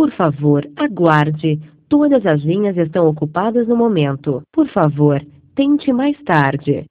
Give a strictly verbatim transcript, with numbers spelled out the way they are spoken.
Por favor, aguarde. Todas as linhas estão ocupadas no momento. Por favor, tente mais tarde.